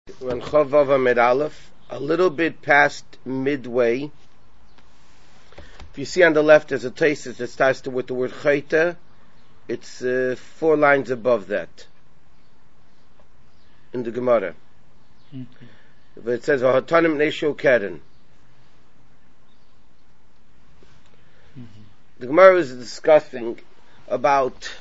When Chavav Amid Aleph, a little bit past midway. If you see on the left, there's a tesis that starts with the word Chayta. It's 4 lines above that in the Gemara. But it says V'hatanim Neshu Keren. The Gemara is discussing about,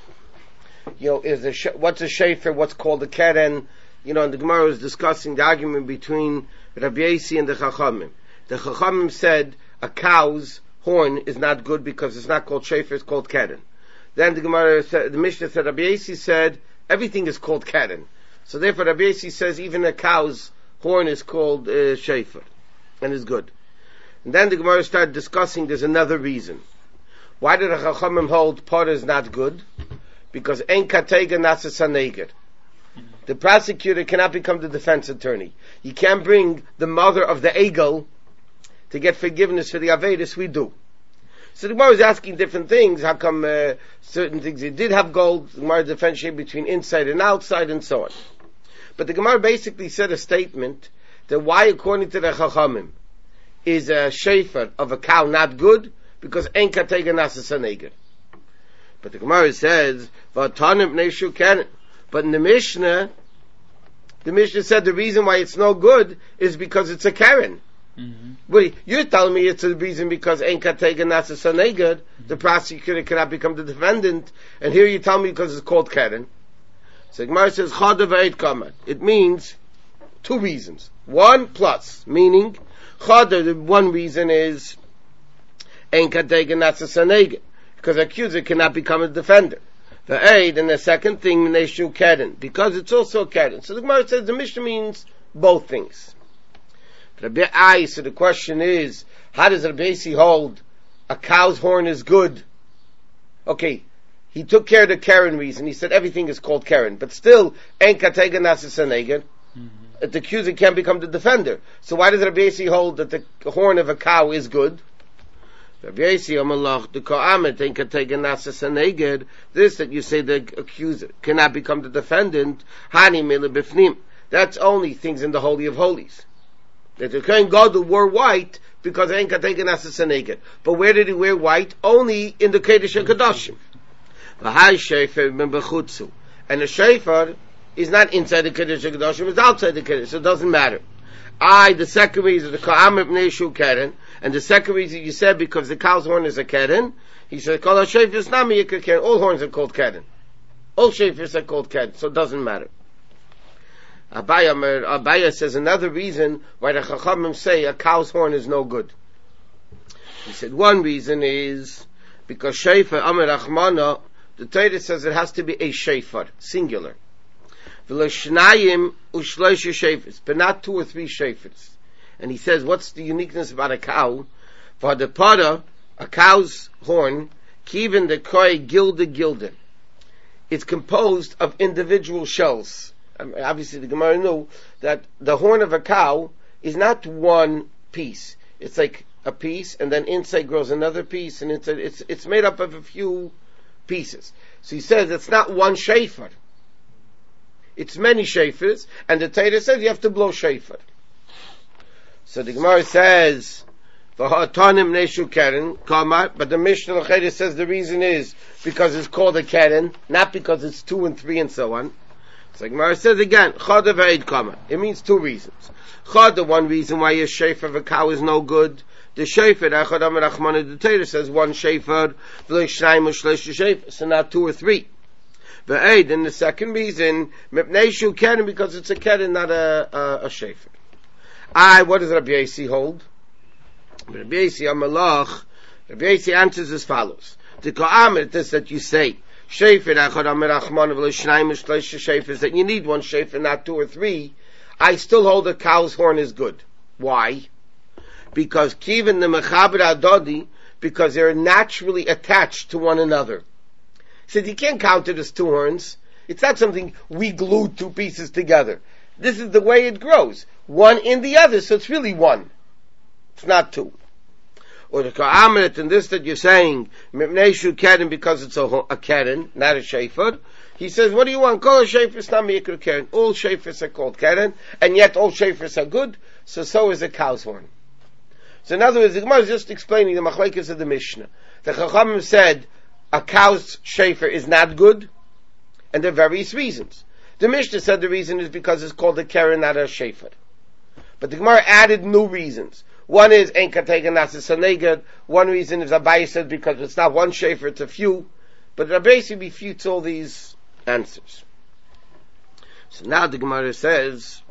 what's a shefer, what's called a keren. And the Gemara is discussing the argument between Rabbi Yossi and the Chachamim. The Chachamim said a cow's horn is not good because it's not called shefer, it's called keren. Then the Mishnah said, Rabbi Yossi said everything is called keren. So therefore Rabbi Yossi says even a cow's horn is called shefer and is good. And then the Gemara started discussing there's another reason. Why did the Chachamim hold Parah is not good? Because en katega nasa saneger. The prosecutor cannot become the defense attorney. You can't bring the mother of the Egel to get forgiveness for the Avedis we do. So the Gemara is asking different things. How come certain things it did have gold? The Gemara differentiated between inside and outside and so on. But the Gemara basically said a statement that why, according to the Chachamim, is a shefer of a cow not good? Because en katega nasa saneger. But the Gemara says, V'atanim neshu keren. But in the Mishnah said the reason why it's no good is because it's a keren. But you're telling me it's a reason because en katega nasa saneger, the prosecutor cannot become the defendant, and here you tell me because it's called keren. So the Gemara says, Chada v'eit kamat. It means 2 reasons. 1 plus, meaning, Chada, the one reason is, en katega nasa saneger, because the accuser cannot become a defender. The aid, and the second thing, neshu keren, because it's also keren. So the Gemara says the Mishnah means both things. So the question is, how does Rabbi Yossi hold a cow's horn is good? Okay, he took care of the keren reason. He said everything is called keren, but still, en katega nasa saneger, the accuser can't become the defender. So why does Rabbi Yossi hold that the horn of a cow is good? Rabbi Yossi Amalach the Ka'amet en katega nasa saneger. This that you say the accuser cannot become the defendant. Hani mele bifnim. That's only things in the Holy of Holies. That the Kohen Gadol wore white because en katega nasa saneger. But where did he wear white? Only in the Kodesh HaKadoshim. V'hai shefer ben bechutzu. And the shefer is not inside the Kodesh HaKadoshim, it's outside the Kodesh, so it doesn't matter. The second reason, the Ka'amet neshu keren, and the second reason you said because the cow's horn is a keren, he said, Kol ha-shefers nami yikra keren. All horns are called keren. All shefers are called keren, so it doesn't matter. Abaya says another reason why the Chachamim say a cow's horn is no good. He said one reason is because shefer Amar Rachmana, the Torah says it has to be a shefer, singular. V'lo u'shloisha shefers, but not 2 or 3 shefers. And he says, what's the uniqueness about a cow? For the Parah, a cow's horn, kiven the koi gilda. It's composed of individual shells. Obviously the Gemara knew that the horn of a cow is not one piece. It's like a piece, and then inside grows another piece, and it's made up of a few pieces. So he says it's not one shefer. It's many shefers, and the Torah says you have to blow shefer. So the Gemara says, "V'hatanim neshu keren," but the Mishnah L'chayda says the reason is because it's called a keren, not because it's 2 and 3 and so on. So the Gemara says again, "Chada v'eid kama." It means 2 reasons. Chada, one reason why a shefer of a cow is no good. The shefer, Echad Amar Rachmana, the Torah says 1 shefer, v'lo shnayim u'shleisha shefer, so not 2 or 3. V'eid, and the second reason, neshu keren, because it's a keren, not a shefer. What does Rabbi Yossi hold? Rabbi Yossi Amalach, Rabbi Yossi answers as follows. The Ka'amet is that you say, shefer echad Amar Rachmana v'lo shnayim u'shleisha shefer, that you need 1 shefer, not 2 or 3. I still hold a cow's horn is good. Why? Because kiven the mechaber adodi, because they're naturally attached to one another. He said you can't count it as 2 horns. It's not something we glued 2 pieces together. This is the way it grows. One in the other, so it's really 1. It's not 2. Or the Ka'amet, and this that you're saying, neshu keren, because it's a keren, not a shefer. He says, what do you want? Kol shayfers nami yikru keren. All shayfers are called keren, and yet all shayfers are good, so is a cow's horn. So in other words, the Gemara is just explaining the machlekes of the Mishnah. The Chachamim said a cow's shayfer is not good, and there are various reasons. The Mishnah said the reason is because it's called a keren, not a shayfer. But the Gemara added new reasons. One is ein katega nasis haneged. One reason is Abaye said because it's not one shayfer, it's a few. But Rabbeisi refutes all these answers. So now the Gemara says,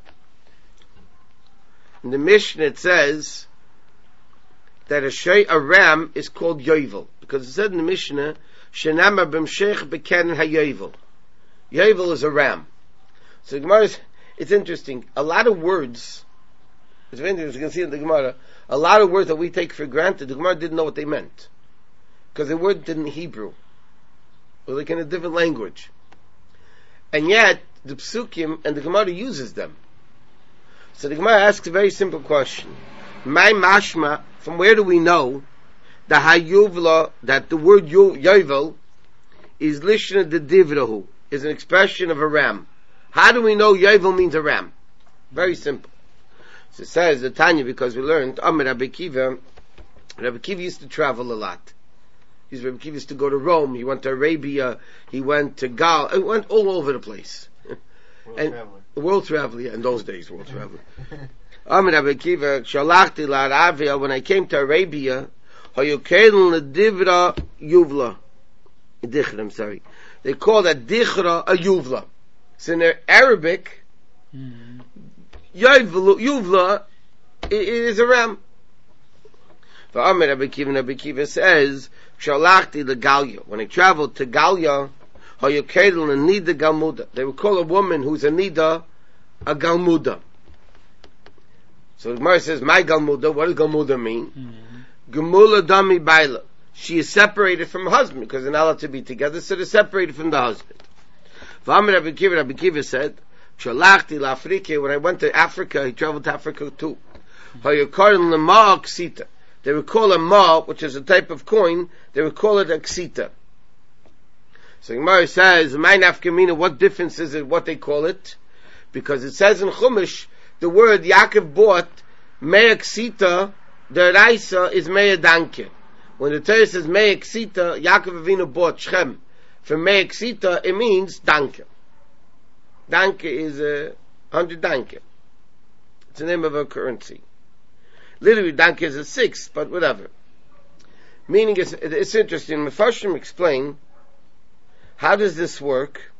in the Mishnah it says that a ram is called yovel, because it said in the Mishnah, Shenamar b'mshech b'keren hayovel. Yovel is a ram. So the Gemara, it's interesting. A lot of words, it's very interesting, you can see in the Gemara, a lot of words that we take for granted, the Gemara didn't know what they meant. Because the word didn't Hebrew. Or like in a different language. And yet, the Psukim and the Gemara uses them. So the Gemara asks a very simple question. My mashma, from where do we know the hayuvla, that the word yovel is lishna de divrahu, is an expression of a ram? How do we know yovel means a ram? Very simple. So it says the Tanya, because we learned, Rabbi Kiva used to travel a lot. Rabbi Kiva used to go to Rome, he went to Arabia, he went to Gal, he went all over the place. World traveler, yeah, in those days, world traveler. Rabbi Kiva, Shalachti la'Arabia, when I came to Arabia, Hayukedel l'divra yuvla. Dichra, I'm sorry. They call that dichra a yuvla. So in their Arabic, yuvla is a ram. Rabbi Kiva says, Shalachti l'Galia. When I traveled to Galia, Hayukedel l'nida galmuda. They would call a woman who's a nida a galmuda. So the Gemara says, my galmuda, what does galmuda mean? Gemula dami baila. She is separated from her husband, because they're not allowed to be together, so they're separated from the husband. Rabbi Kiva said, Shalachti l'Afrika. When I went to Africa, he traveled to Africa too. Hayukedel l'ma ksita. They would call a ma, which is a type of coin, they would call it a ksita. So Gemara says, my nafkamina, what difference is it what they call it? Because it says in Chumash, the word Yaakov bought, mea ksita, the raisa is mea danke. When the Torah says mea ksita, Yaakov Avinu bought Shechem. For mea ksita, it means danke. Danke is 100 danke. It's the name of a currency. Literally, danke is a sixth, but whatever. Meaning, it's interesting. Mefarshim explain, how does this work?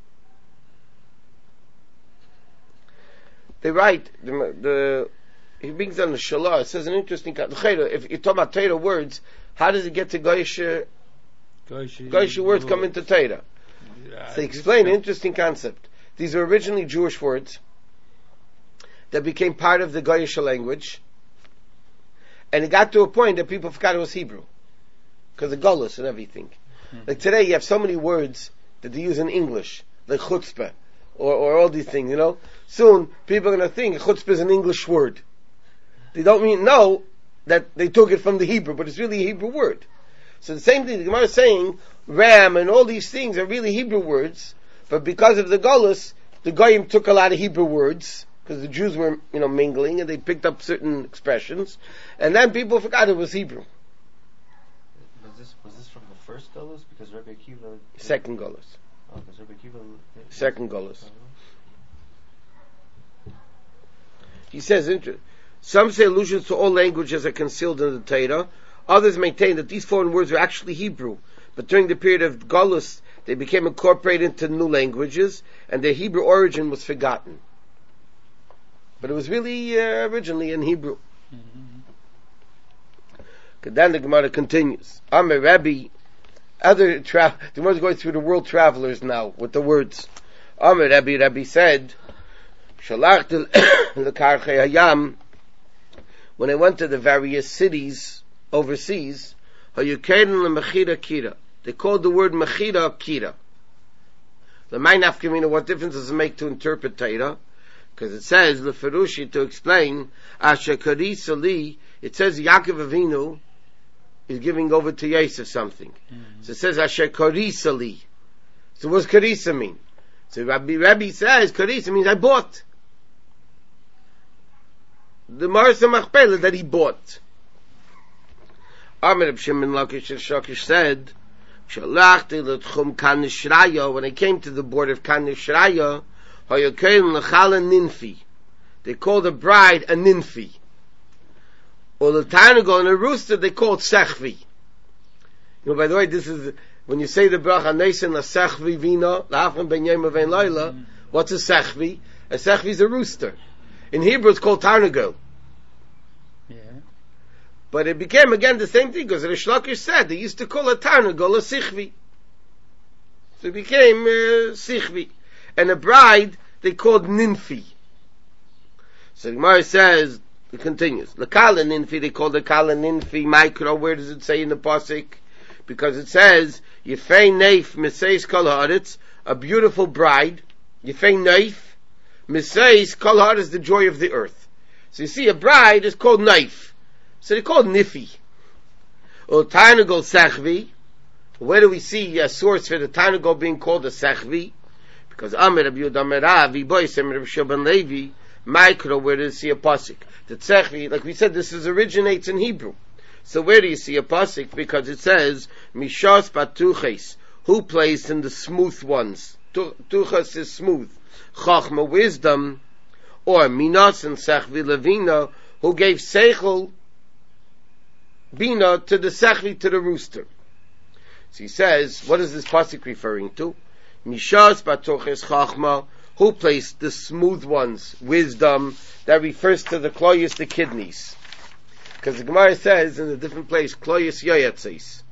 They write, he brings on the Shalah, it says an interesting, if you talk about Torah words, how does it get to Goyish words come into Torah? So they explain an interesting concept. These are originally Jewish words that became part of the Goyish language, and it got to a point that people forgot it was Hebrew. Because of Golos and everything. Like today you have so many words that they use in English, like chutzpah, or all these things, you know. Soon people are going to think chutzpah is an English word. They don't know that they took it from the Hebrew, but it's really a Hebrew word. So the same thing, the Gemara is saying, ram and all these things are really Hebrew words, but because of the Golos, the Goyim took a lot of Hebrew words, because the Jews were, mingling, and they picked up certain expressions, and then people forgot it was Hebrew. Was this from the first Golos? Because Rabbi Akiva... Second Golos. Oh, because Rabbi Akiva... Second Golos. He says, some say allusions to all languages are concealed in the Torah. Others maintain that these foreign words are actually Hebrew, but during the period of Golos, they became incorporated into new languages, and their Hebrew origin was forgotten. But it was really originally in Hebrew. Then the Gemara continues. Amar Rabbi, the Gemara is going through the world travelers now with the words. Amar Rabbi said, Shalachti l'karchei hayam, when I went to the various cities overseas, hayukedin l'mechira kira. They called the word mechira kira. The Ma'anaf Kamina, what difference does it make to interpret Torah? Because it says, Leferushi, to explain, Asher Karisa Li, it says Yaakov Avinu is giving over to Yosef something. So it says Asher Karisa Li. So what does karisa mean? So Rabbi says karisa means I bought. The Marsa Machpelah that he bought. Amr Shimon Lakish Shakish said, Shalachti l'tchum kan Shraya, when I came to the board of kan Shraya, hayakein l'chala ninfi. They called the bride a ninfi. Or the tarnagol and a rooster, they called sechvi. You know, by the way, this is, when you say the bracha, Neisen la sechvi vina, la'afim ben yom avein laila, what's a sechvi? A sechvi is a rooster. In Hebrew it's called tarnagol. Yeah. But it became again the same thing, because Rish Lakish said, they used to call a tarnagol a sichvi. So it became sichvi. And a bride, they called ninfi. So the Gemara says, it continues, L'kala ninfi, they call the kala ninfi micro. Where does it say in the pasuk? Because it says, Yefei neif miseis kol haaretz, a beautiful bride. Yefei neif miseis kol haaretz, the joy of the earth. So you see, a bride is called neif. So they called nifi. Or tarnagol sechvi. Where do we see a source for the tarnagol being called a sechvi? Because Amir Rabbi Yehuda Amar Ravi Boisem Rabbi Shimon Levi micro. Where do you see a pasuk? The tzechvi, like we said, this originates in Hebrew. So where do you see a pasuk? Because it says Mishas Batuches, who plays in the smooth ones. Tuchas is smooth. Chachma, wisdom, or Minas and Sechvi Levina, who gave Seichel Bina to the Sechvi, to the rooster. So he says, what is this pasuk referring to? Mishas Batuches Chachma, who placed the smooth ones, wisdom, that refers to the kloyus, the kidneys. Because the Gemara says in a different place, kloyus yoyatzis.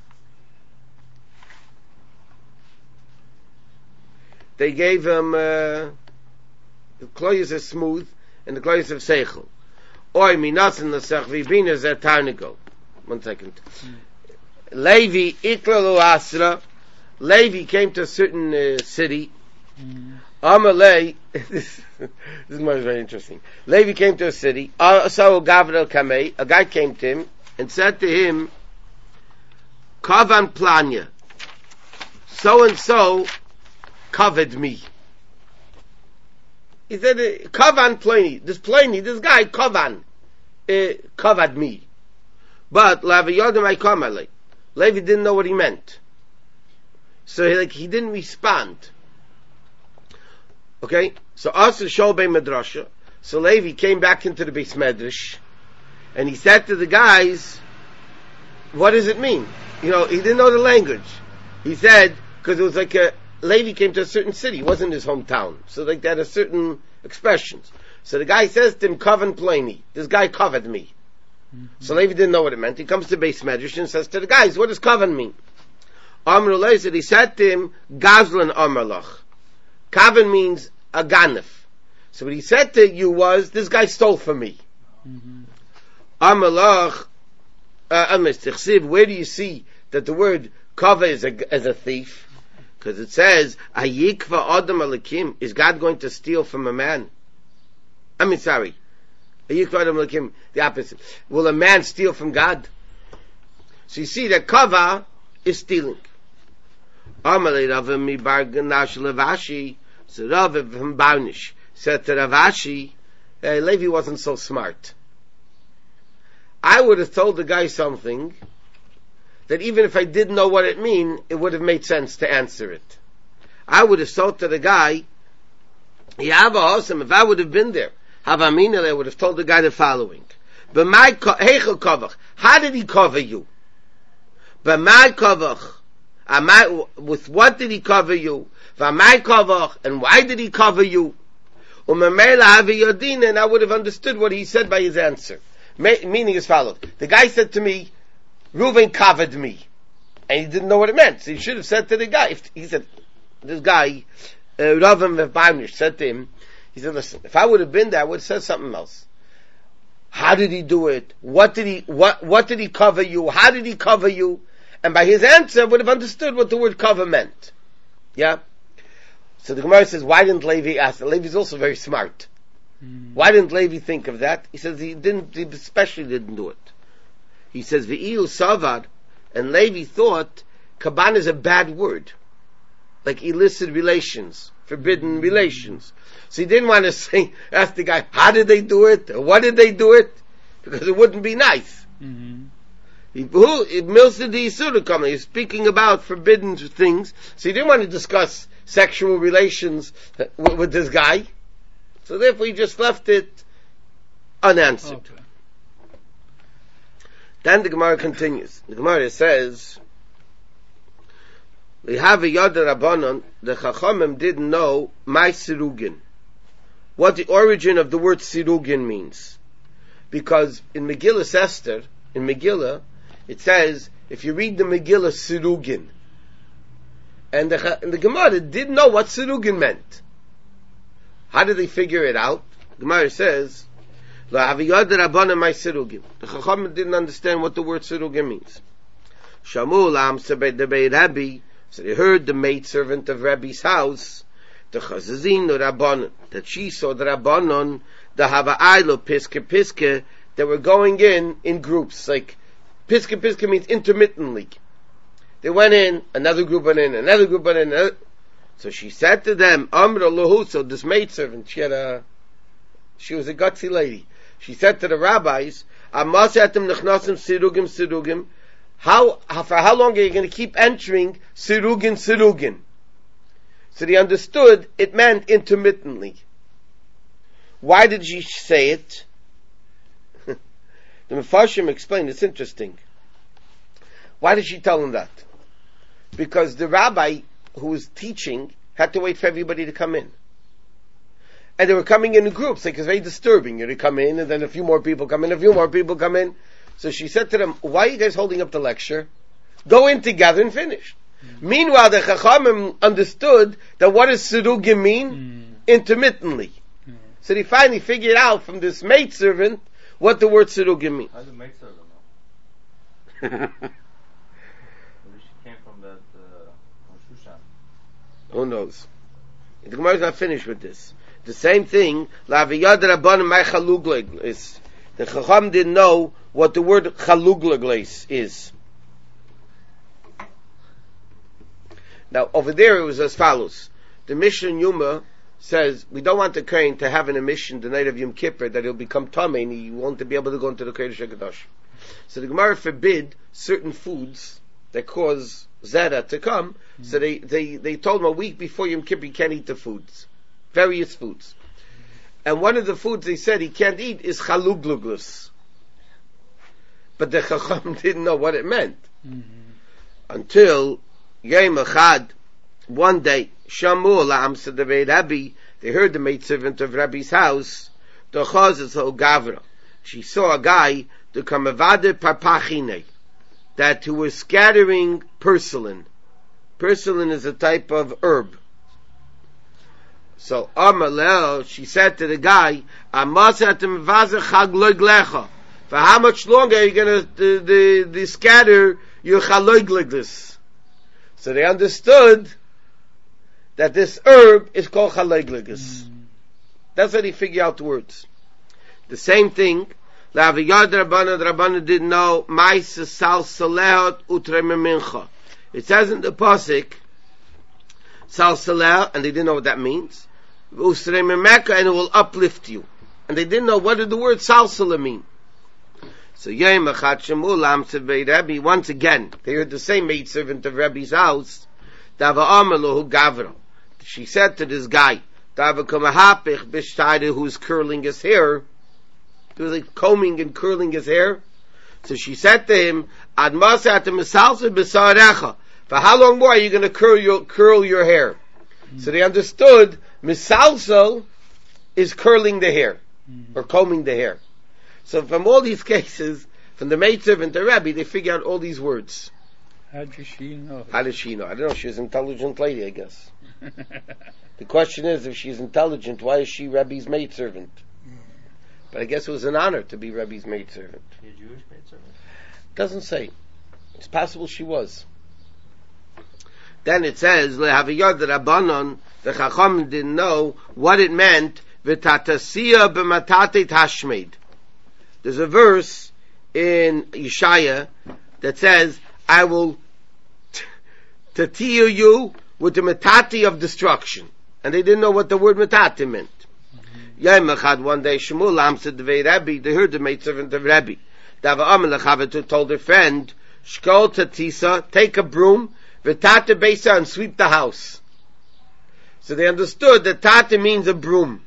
They gave him, the kloyus is smooth, and the kloyus of seichel. Oy minasin l'sechvi bina zer tarnagol. 1 second. Levi iklalu asra. Levi came to a certain city. Amalei, this is very interesting. Levi came to a city. So Gavril Kamei, a guy came to him and said to him, Kavan Planya, so and so covered me. He said, Kavan Pliny, this guy Kavan covered me. But Levi didn't know what he meant. So he didn't respond. Okay, so Asa Sholbei Madrasha. So Levi came back into the Beis Medrash, and he said to the guys, "What does it mean?" You know, he didn't know the language. He said because it was like Levi came to a certain city, it wasn't his hometown, so like that, a certain expressions. So the guy says to him, "Coven Pliny, this guy covered me." Mm-hmm. So Levi didn't know what it meant. He comes to Beis Medrash and says to the guys, "What does coven mean?" Amr said, he said to him, "Gazlan Amarlach." Kavan means a ganef. So what he said to you was, this guy stole from me. Amalach, where do you see that the word kava is a thief? Because it says, Ayikva Adam Alakim, is God going to steal from a man? Ayikva Adam Alakim, the opposite. Will a man steal from God? So you see that kava is stealing. Amalei Rava mi bar Ganash Levashi. So Rav from Barnish said to Ravashi, Levi wasn't so smart. I would have told the guy something that even if I didn't know what it mean, it would have made sense to answer it. I would have told to the guy, if I would have been there, I would have told the guy the following. How did he cover you? With what did he cover you? And why did he cover you? And I would have understood what he said by his answer. Meaning as follows. The guy said to me, Reuven covered me. And he didn't know what it meant. So he should have said to the guy, he said, this guy, Reuven Vebanish, said to him, he said, listen, if I would have been there, I would have said something else. How did he do it? What did he cover you? How did he cover you? And by his answer, I would have understood what the word cover meant. Yeah? So the Gemara says, why didn't Levi ask? Levi's also very smart. Why didn't Levi think of that? He says he especially didn't do it. He says, V'iyu Savad, and Levi thought, Kaban is a bad word. like illicit relations, forbidden relations. So he didn't want to ask the guy, how did they do it? Or what did they do it? Because it wouldn't be nice. Mm-hmm. He's speaking about forbidden things, so he didn't want to discuss sexual relations with this guy. So therefore he just left it unanswered. Okay. Then the Gemara continues. The Gemara says, we have a Yad Rabbanon, the Chachamim didn't know my Sirugin, what the origin of the word Sirugin means. Because in Megillah Esther, in Megillah, it says, if you read the Megillah Sirugin, and the Gemara didn't know what Sirugin meant. How did they figure it out? The Gemara says, the Chachamim didn't understand what the word Sirugin means. Shamul am sebei Rabbi, so they heard the maidservant of Rabbi's house, the Chazazin or Rabbanon, that she saw the Rabbanon, the Hava'aylo, Piske, that were going in groups, like, Piske means intermittently. They went in, another group went in, another group went in, so she said to them, Amra Lahu, so this maidservant, she was a gutsy lady. She said to the rabbis, Amasatim Nechnasim Sirugim, for how long are you going to keep entering Sirugin? So they understood it meant intermittently. Why did she say it? The Mefarshim explained, it's interesting. Why did she tell them that? Because the rabbi who was teaching had to wait for everybody to come in. And they were coming in groups, like it's very disturbing. You know, they come in, and then a few more people come in, So she said to them, why are you guys holding up the lecture? Go in together and finish. Mm. Meanwhile, the Chachamim understood that what does Sirugim mean? Intermittently. Mm. So they finally figured out from this maidservant what the word Sirugim means. How did the maidservant know? Maybe she came from that, from Shushan. Who knows? The Gemara is not finished with this. The same thing, Laviyad Rabban Mai Chalugleg is. The Chacham didn't know what the word Chalugleg is. Now, over there it was as follows. The Mishnah Yuma says, we don't want the Kohen to have an emission the night of Yom Kippur that he'll become Tameh and he won't be able to go into the Kodesh HaKadosh. So the Gemara forbid certain foods that cause Zera to come, so they told him a week before Yom Kippur he can't eat the foods. Various foods. And one of the foods they said he can't eat is Chalugluglus. But the Chacham didn't know what it meant. Mm-hmm. Until Yom Echad, one day, Shamu la'amsa devei Rabbi, they heard the maidservant of Rabbi's house, the Chazas ho Gavra. She saw a guy, the Kamavade Parpachine, that who was scattering purslane. Purslane is a type of herb. So Amalel, she said to the guy, for how much longer are you going to scatter your chaloigleglis? So they understood that this herb is called chaloigleglis. That's how they figure out the words. The same thing, the Rabbanan didn't know, it says in the Pasuk, Salsaleh, and they didn't know what that means. And it will uplift you. And they didn't know what did the word Salsaleh mean. So Rabbi, once again, they heard the same maidservant of Rabbi's house, she said to this guy, who's curling his hair, he was like combing and curling his hair. So she said to him, for how long more are you going to curl your hair? So they understood misalsal is curling the hair or combing the hair. So from all these cases, from the maidservant to Rabbi, they figure out all these words. How does she know? I don't know. She's an intelligent lady, I guess. The question is, if she's intelligent, why is she Rabbi's maidservant? But I guess it was an honor to be Rabbi's maidservant. A Jewish maidservant? Doesn't say. It's possible she was. Then it says, Lehaviyad Rabbanon, the Chacham didn't know what it meant, V'tatasiya b'matate tashmeid. There's a verse in Yeshaya that says, I will tatiya you with the metati of destruction. And they didn't know what the word metati meant. Yom Echad, one day, Shmuel answered the Rebbe, they heard the maidservant of Rebbe. Dava Amel Chavetu told her friend, Shkol Tatisa, take a broom, v'tate beisa, and sweep the house. So they understood that tate means a broom.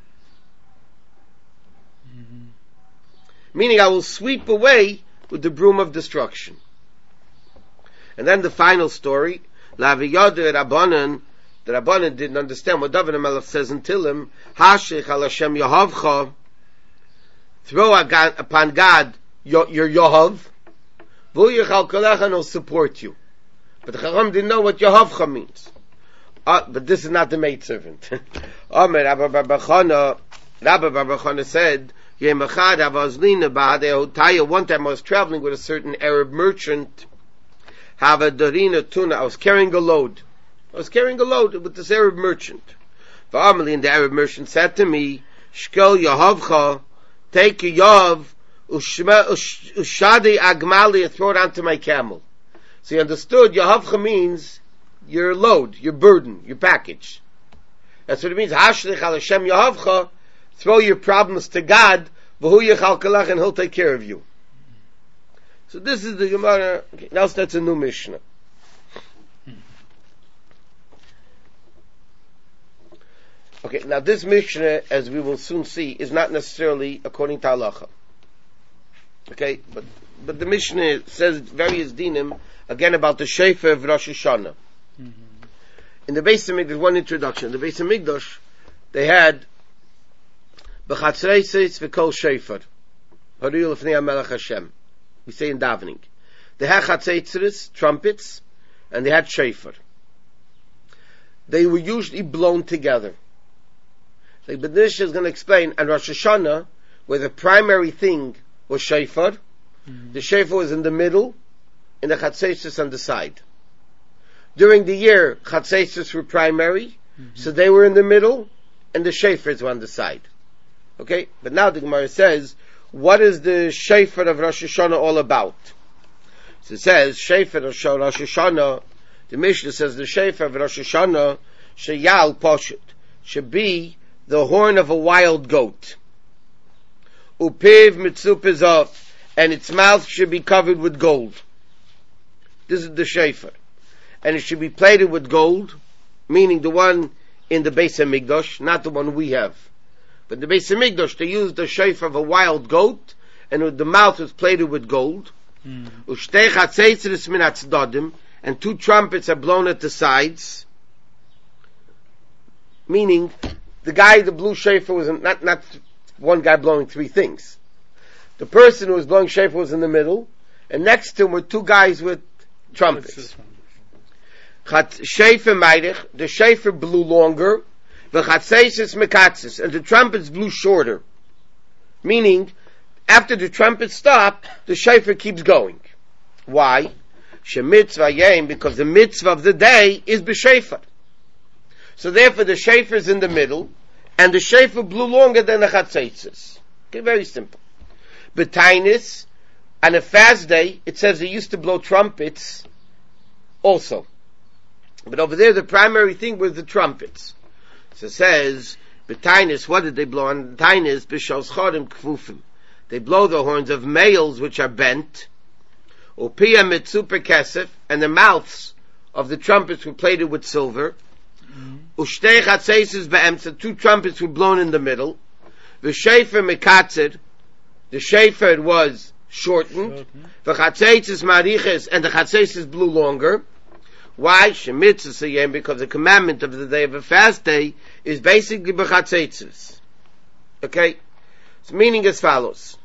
Meaning I will sweep away with the broom of destruction. And then the final story, Laviyad Rabbanan, the Rabbanan didn't understand what David HaMelech says until him, Hashich al Hashem Yahavcha, throw upon God your Yahav, V'uyich Kalecha, and he'll support you. But the Chacham didn't know what Yahavcha means. But this is not the maidservant. Rabbi Bar Chana said, one time I was traveling with a certain Arab merchant, I was carrying a load with this Arab merchant. And the Arab merchant said to me, Shkel Yahavcha, take your Yav, Ushadi Agmali, and throw it onto my camel. So he understood Yahavcha means your load, your burden, your package. That's what it means. Hashlich al Hashem Yahavcha, throw your problems to God, V'hu Yechal Kalach, and He'll take care of you. So this is the Gemara. Okay, now that's a new Mishnah. Okay, now this Mishnah, as we will soon see, is not necessarily according to Halacha. Okay, but the Mishnah says various dinim, again about the Shefer of Rosh Hashanah. In the Beis HaMikdash, one introduction. The Beis HaMikdash, they had B'chatzreisis v'kol Shefer. Hariyul Lefnei HaMelech Hashem. We say in davening. They had chatzeitzris, trumpets, and they had Shefer. They were usually blown together. Like B'nish is going to explain, and Rosh Hashanah, where the primary thing was Shefer, the Shefer was in the middle, and the chatzeitzris on the side. During the year, chatzeitzris were primary, so they were in the middle, and the Shefers were on the side. Okay? But now the Gemara says, what is the Shefer of Rosh Hashanah all about? So it says, Shefer of Rosh Hashanah, the Mishnah says, the Shefer of Rosh Hashanah, Sheyal Poshet, should be the horn of a wild goat. Upiv mitzupizov, and its mouth should be covered with gold. This is the Shefer. And it should be plated with gold, meaning the one in the Beis HaMikdash, not the one we have. But the Beis HaMikdash, they used the Shefer of a wild goat, and the mouth was plated with gold. Ushtei chatzeitzris min hatzedadim, and 2 trumpets are blown at the sides. Meaning, the guy, the blue Shefer, was not one guy blowing 3 things. The person who was blowing Shefer was in the middle, and next to him were 2 guys with trumpets. Shefer meidich, the Shefer blew longer, v'chatzeisis mekatzis, and the trumpets blew shorter. Meaning, after the trumpets stop, the Shefer keeps going. Why? Shemitzvah yem, because the mitzvah of the day is b'Shefer. So therefore the Shefer is in the middle, and the Shefer blew longer than the chatzeisis. Okay, very simple. B'tainis, on a fast day, it says they used to blow trumpets also. But over there, the primary thing was the trumpets. So it says, B'tainis, what did they blow on? Tainis, b'shos chodim kfufim. They blow the horns of males which are bent. Upia mitzuper kesef, and the mouths of the trumpets were plated with silver. Ushtei chatzeisis be'emtza, 2 trumpets were blown in the middle. The Shefer mekatzed, the Shefer was shortened. The chatzeisis mariches, and the chatzeisis blew longer. Why? Shemitzvah yem, because the commandment of the day of a fast day is basically b'chatzeitzis. Okay? Its meaning as follows.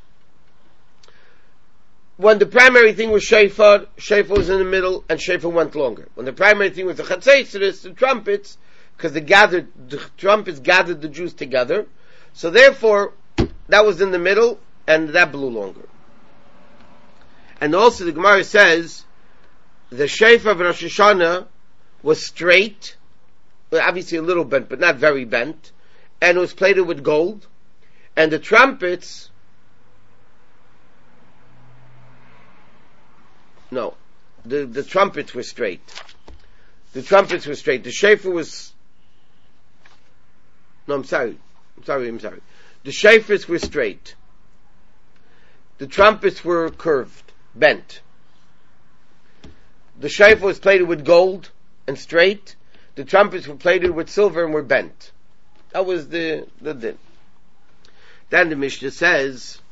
When the primary thing was Shefer, Shefer was in the middle, and Shefer went longer. When the primary thing was the chatzeitzis, the trumpets, because the trumpets gathered the Jews together, so therefore, that was in the middle, and that blew longer. And also the Gemara says, the Shefer of Rosh Hashanah was straight, well, obviously a little bent, but not very bent, and it was plated with gold, and the trumpets, the trumpets were straight. The trumpets were straight. The shofar was... No, I'm sorry. The shofars were straight. The trumpets were curved, bent. The shofar was plated with gold and straight. The trumpets were plated with silver and were bent. That was the din. Then the Mishnah says,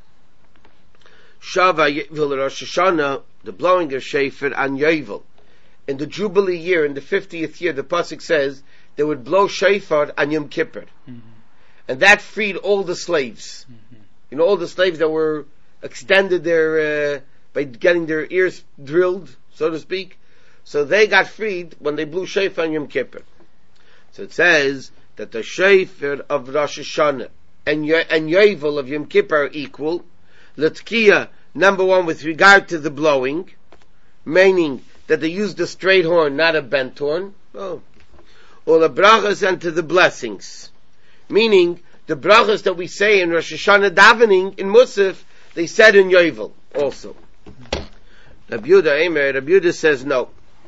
Shava Yovel Rosh Hashanah, the blowing of shofar on Yovel. In the Jubilee year, in the 50th year, the Pasuk says, they would blow shofar on Yom Kippur. Mm-hmm. And that freed all the slaves. Mm-hmm. You know, all the slaves that were extended their, by getting their ears drilled, so to speak. So they got freed when they blew shofar on Yom Kippur. So it says that the shofar of Rosh Hashanah and Yovel of Yom Kippur are equal. L'tkiya, number one, with regard to the blowing, meaning that they used a straight horn, not a bent horn. Oh. Or the brachas, and to the blessings, meaning the brachas that we say in Rosh Hashanah davening in Musaf, they said in Yovel also. Rabbi Yehuda says no.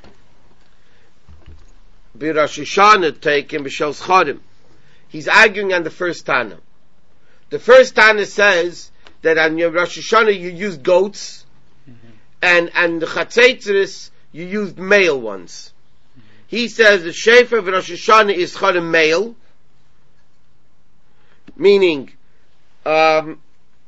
Be Rosh Hashanah taken b'shel schadim. He's arguing on the first Tana. The first Tana says that on your Rosh Hashanah you used goats, and the Chatzeitzeris you used male ones. He says the shofar of Rosh Hashanah is chadim male, meaning u'b'yovel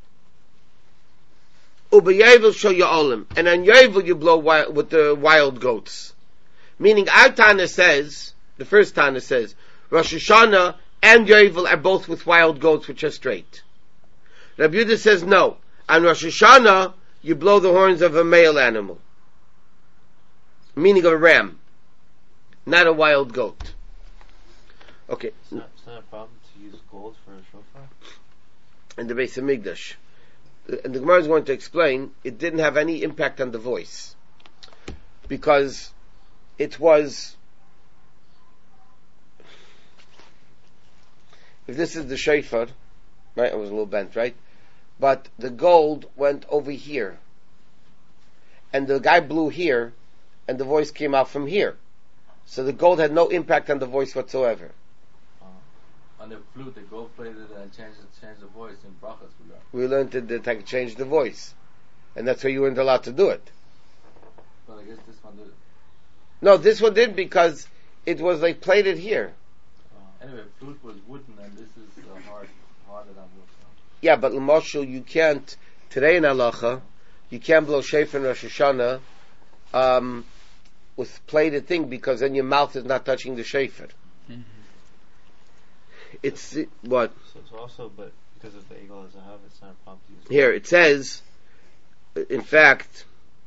shel ya'olim, and on Yovel you blow with the wild goats. Meaning our Tana says, the first Tana says, Rosh Hashanah and Yovel are both with wild goats which are straight. Rabbi Yehuda says no. On Rosh Hashanah you blow the horns of a male animal, meaning of a ram, not a wild goat. Okay. It's not a problem to use gold for a shofar? And the Beis Hamikdash. And the Gemara is going to explain, it didn't have any impact on the voice. Because it was... If this is the shofar, right, it was a little bent, right? But the gold went over here. And the guy blew here, and the voice came out from here. So the gold had no impact on the voice whatsoever. On the flute, the gold played it and changed the voice in brachas. We learned to change the voice. And that's why you weren't allowed to do it. But I guess this one did. No, this one did because it was like plated here. Anyway, flute was wooden and this is harder than wood. Yeah, but l'moshel, you can't, today in halacha, you can't blow shofar in Rosh Hashanah, with plated thing, because then your mouth is not touching the shofar. Mm-hmm. It's what? So it's also, but because of the Egel Zahav, it's not a problem to use. Here it says, in fact,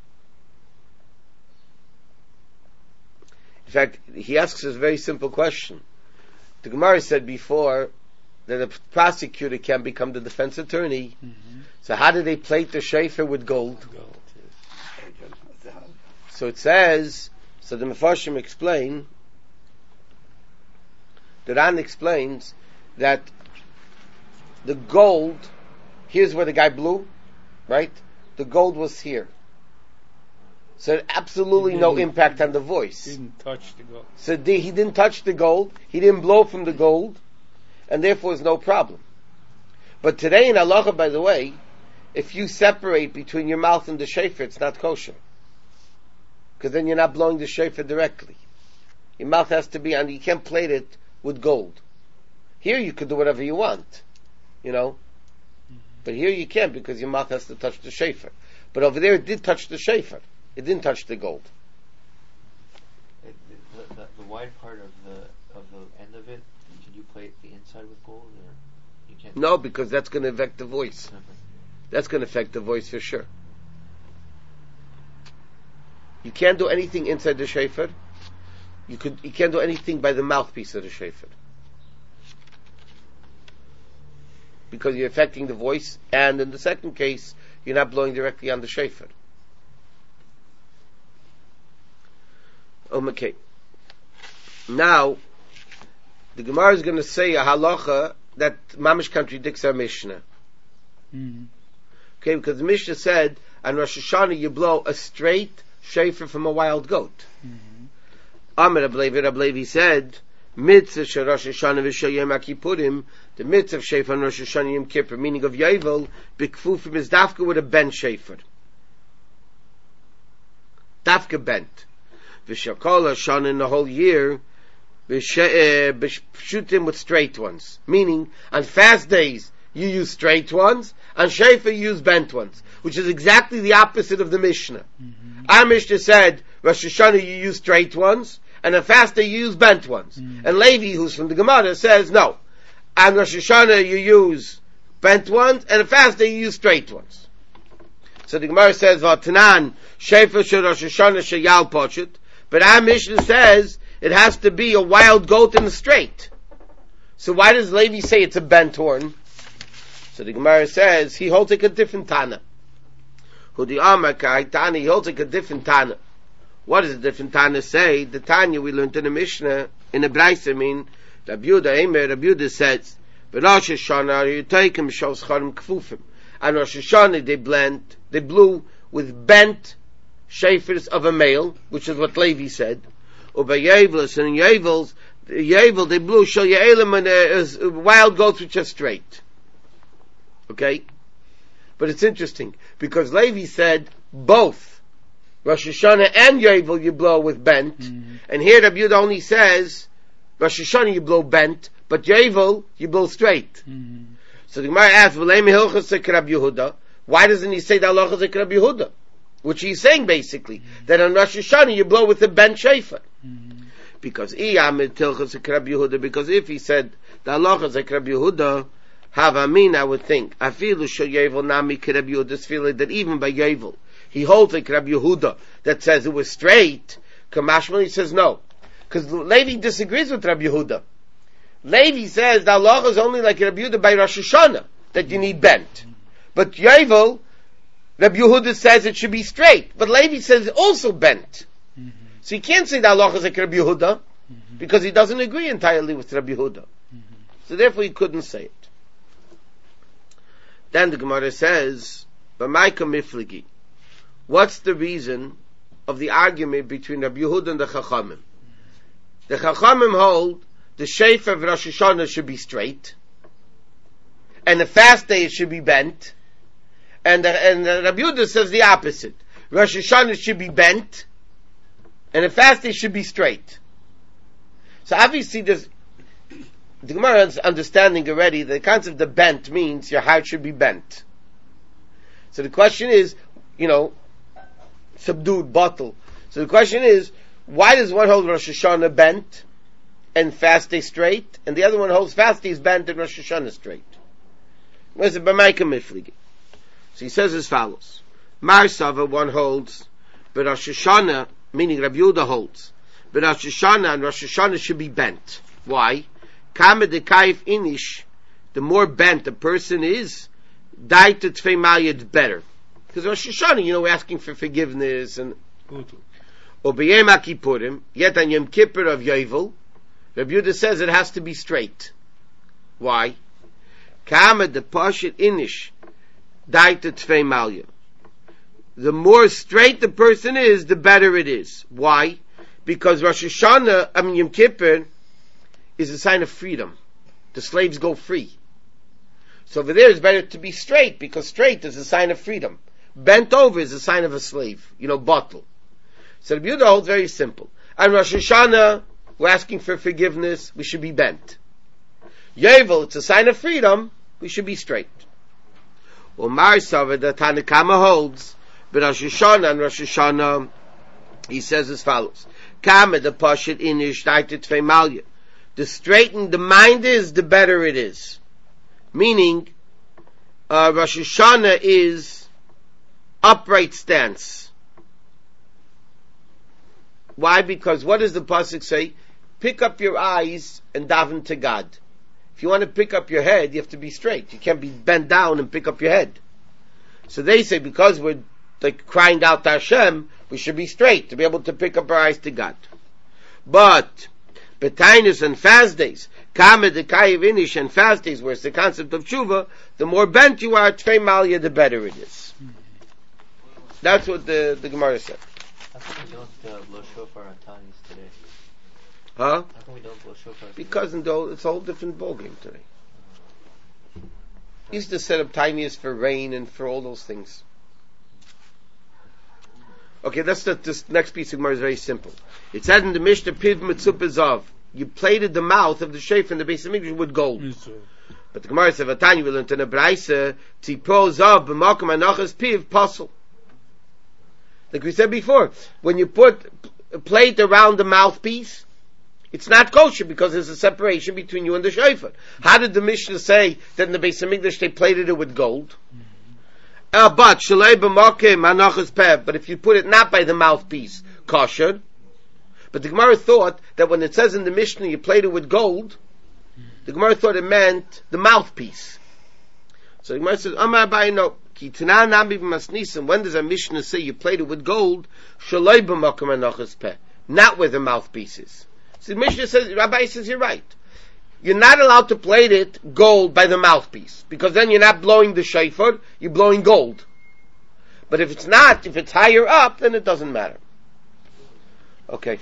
he asks us a very simple question. The Gemara said before that a prosecutor can become the defense attorney. Mm-hmm. So how did they plate the shofar with gold? So it says. So the Mefarshim explain, the Ran explains that the gold, here's where the guy blew, right? The gold was here. So absolutely no impact on the voice. He didn't touch the gold. So he didn't touch the gold, he didn't blow from the gold, and therefore there's no problem. But today in halacha, by the way, if you separate between your mouth and the shofar, it's not kosher. Because then you're not blowing the shofar directly. Your mouth has to be on, you can't plate it with gold. Here you could do whatever you want, you know. Mm-hmm. But here you can't because your mouth has to touch the shofar. But over there it did touch the shofar. It didn't touch the gold. The wide part of the end of it, can you plate the inside with gold, or you can't? No, because that's going to affect the voice. Okay. That's going to affect the voice for sure. You can't do anything inside the shofar. You can't do anything by the mouthpiece of the shofar. Because you're affecting the voice, and in the second case, you're not blowing directly on the shofar. Okay. Now, the Gemara is going to say a halacha that mamish contradicts our Mishnah. Mm-hmm. Okay, because the Mishnah said, on Rosh Hashanah you blow a straight shofar from a wild goat. Mm-hmm. Amar Rablevi said, mitzvah shel Rosh Hashanah v'shel Yom HaKippurim, the mitzvah of Shofar on Rosh Hashanah Yom Kippur, meaning of Yovel, b'kfufim is dafka with a bent Shofar. Dafka bent. V'shel kol Hashanah in the whole year, b'shutim with straight ones. Meaning, on fast days, you use straight ones, on Shofar you use bent ones, which is exactly the opposite of the Mishnah. Our Mishnah said, Rosh Hashanah you use straight ones, and on fast day you use bent ones. And Levi, who's from the Gemara, says, no. On Rosh Hashanah you use bent ones, and on fast day you use straight ones. So the Gemara says, V'atanan, Shofar shel Rosh Hashanah sheyal pochit, but our Mishnah says, it has to be a wild goat in the straight. So why does Levi say it's a bent horn? So the Gemara says, he holds like a different Tana. Who the Amakai Tana, he holds like a different Tana. What does a different Tana say? The Tanya we learned in the Mishnah, in the Braisa, Rabbi Yehuda says, Rosh Hashanah, you take him, shows charim kfufim. And Rosh Hashanah, they blew with bent shafers of a male, which is what Levi said. Uba Yevlis, and in Yevel, they blew shal Ye'elim, and wild goats which are straight. Okay? But it's interesting, because Levi said both Rosh Hashanah and Yovel you blow with bent, and here Rabbi Yehuda only says Rosh Hashanah you blow bent, but Yovel you blow straight. So the Gemara asks, Rabbi Yehuda, why doesn't he say the halacha like Rabbi Yehuda? Which he's saying basically, that on Rosh Hashanah you blow with the bent shofar. Because because if he said the halacha like Rabbi Yehuda, I would think, I feel nami Rabbi Yehuda's feeling that even by Yovel, he holds like Rabbi Yehuda that says it was straight. Kamashmal, he says no. Because Levi disagrees with Rabbi Yehuda. Levi says the halacha is only like Rabbi Yehuda by Rosh Hashanah, that you need bent. But Yovel, Rabbi Yehuda says it should be straight. But Levi says also bent. So you can't say the halacha is like Rabbi Yehuda, because he doesn't agree entirely with Rabbi Yehuda. So therefore he couldn't say it. Then the Gemara says, B'maika mifligi. What's the reason of the argument between Rabbi Yehuda and the Chachamim? The Chachamim hold the shofar of Rosh Hashanah should be straight, and the fast day it should be bent, and Rabbi Yehuda says the opposite. Rosh Hashanah should be bent, and the fast day should be straight. So obviously the Gemara is understanding already the concept of bent means your heart should be bent. So the question is, subdued, bottle. So the question is, why does one hold Rosh Hashanah bent and fast day straight, and the other one holds fast days bent and Rosh Hashanah straight? Where's the B'maika mifligi? So he says as follows. Mar Sava, one holds, but Rosh Hashanah, meaning Rabbi Yehuda holds, but Rosh Hashanah and Rosh Hashanah should be bent. Why? Kama de kaif inish, the more bent a person is, dai to tfei malya better. Because Rosh Hashanah, we're asking for forgiveness and Obeyem HaKippurim, yet on Yom Kippur of Yovel, Rabbi Yehuda says it has to be straight. Why? Kama de pashit inish, dai to tfei malya. The more straight the person is, the better it is. Why? Because Yom Kippur is a sign of freedom. The slaves go free. So over there it's better to be straight, because straight is a sign of freedom. Bent over is a sign of a slave, bottle. So the Yehuda holds very simple. On Rosh Hashanah, we're asking for forgiveness, we should be bent. Yovel, it's a sign of freedom, we should be straight. Well, Mar Sava, the Tanna Kama holds, but Rosh Hashanah and Rosh Hashanah, he says as follows. Kama the Pashit inish daitet feimalya. The straighten the mind is, the better it is. Meaning, Rosh Hashanah is upright stance. Why? Because what does the pasuk say? Pick up your eyes and daven to God. If you want to pick up your head, you have to be straight. You can't be bent down and pick up your head. So they say because we're crying out to Hashem, we should be straight to be able to pick up our eyes to God. But Betainus and fast days, Kama de Kayavinish and fast days, where it's the concept of tshuva, the more bent you are, Tfei Malya, the better it is. That's what the Gemara said. I think we don't blow shofar on Tanis today. Huh? How come we don't blow shofars? Because it's a whole different ballgame today. Used to set up tiniest for rain and for all those things. Okay, this next piece of Gemara is very simple. It said in the Mishnah, Piv Mitzup Zav. You plated the mouth of the shofar in the Beis Hamikdash with gold. But the Gemara said, Vatani, we learned in a Braisa, Tzipo Zav b'makom anachas piv pasul. Like we said before, when you put a plate around the mouthpiece, it's not kosher because there's a separation between you and the shofar. How did the Mishnah say that in the Beis Hamikdash they plated it with gold? But shalei b'makom anachas pev. But if you put it not by the mouthpiece, kosher. But the Gemara thought that when it says in the Mishnah you plate it with gold, the Gemara thought it meant the mouthpiece. So the Gemara says, Amar Abaye, no. Ki Tanan Nami b'masnisim. When does a Mishnah say you plate it with gold? Shalei b'makom anachas peh. Not where the mouthpiece is. So the Mishnah says, Rabbi says you're right. You're not allowed to plate it gold by the mouthpiece, because then you're not blowing the shofar, you're blowing gold. But if it's higher up, then it doesn't matter. Okay.